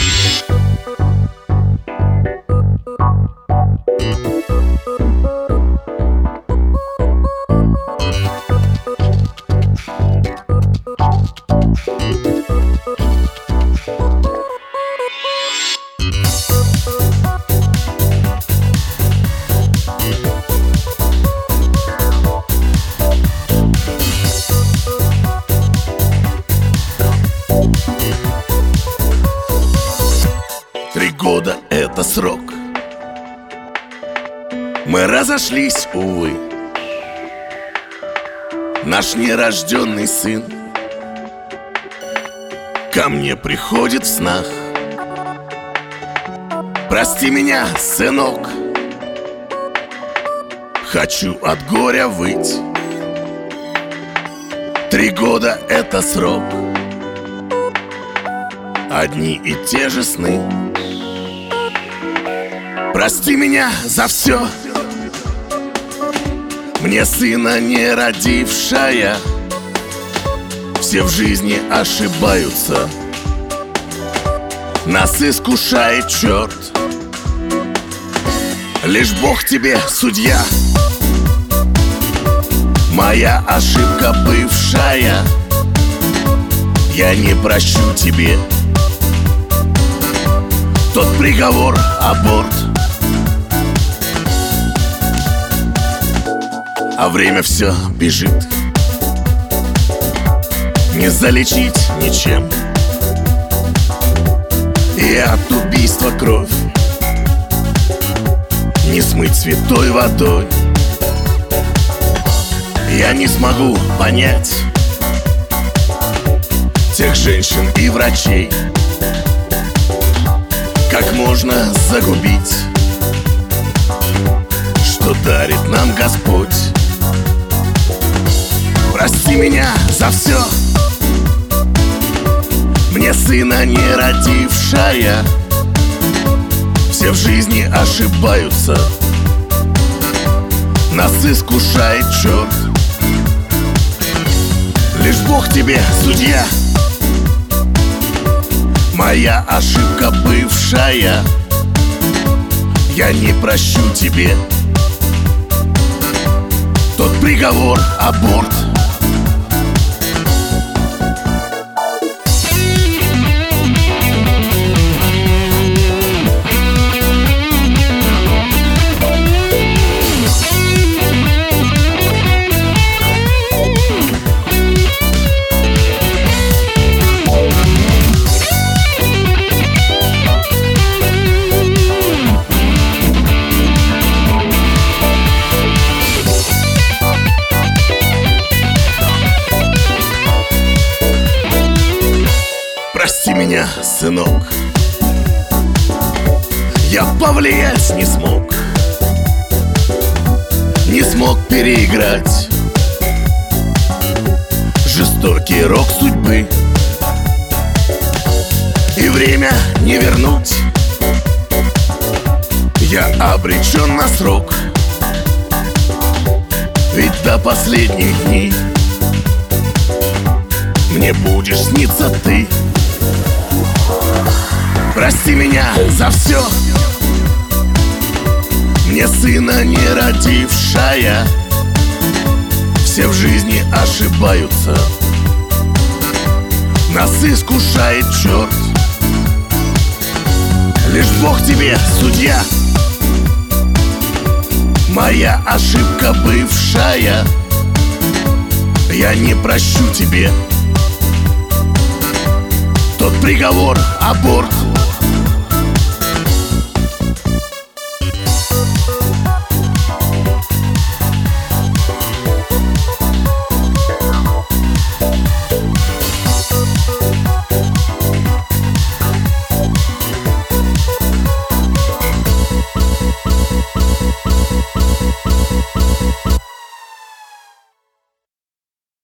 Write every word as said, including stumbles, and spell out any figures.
Три года — это срок. Мы разошлись, увы. Наш нерожденный сын ко мне приходит в снах. Прости меня, сынок, хочу от горя выть. Три года — это срок. Одни и те же сны. Прости меня за все, мне сына не родившая. Все в жизни ошибаются, нас искушает черт. Лишь Бог тебе судья, моя ошибка бывшая. Я не прощу тебе тот приговор, аборт. А время все бежит, не залечить ничем. И от убийства кровь не смыть святой водой. Я не смогу понять тех женщин и врачей, как можно загубить, что дарит нам Господь. Прости меня за все, мне сына не родившая. Все в жизни ошибаются, нас искушает черт. Лишь Бог тебе судья, моя ошибка бывшая. Я не прощу тебе тот приговор, аборт. Прости меня, сынок, я повлиять не смог, не смог переиграть жестокий рок судьбы. И время не вернуть, я обречен на срок. Ведь до последних дней мне будешь сниться ты. Прости меня за все, мне сына не родившая. Все в жизни ошибаются, нас искушает черт. Лишь Бог тебе судья, моя ошибка бывшая. Я не прощу тебе тот приговор, аборт.